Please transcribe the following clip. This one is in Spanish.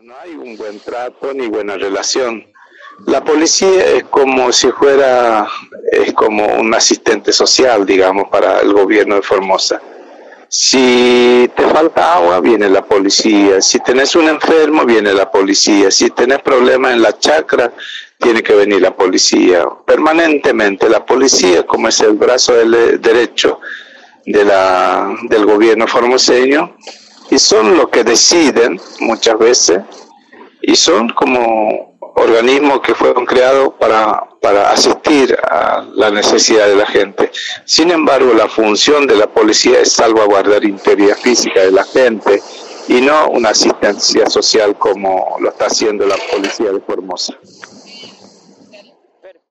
No hay un buen trato ni buena relación. La policía es como si fuera, es como un asistente social, digamos, para el gobierno de Formosa. Si te falta agua, viene la policía. Si tenés un enfermo, viene la policía. Si tenés problemas en la chacra, tiene que venir la policía. Permanentemente, la policía, como es el brazo derecho del gobierno formoseño, y son los que deciden muchas veces, y son como organismos que fueron creados para asistir a la necesidad de la gente. Sin embargo, la función de la policía es salvaguardar la integridad física de la gente y no una asistencia social como lo está haciendo la policía de Formosa.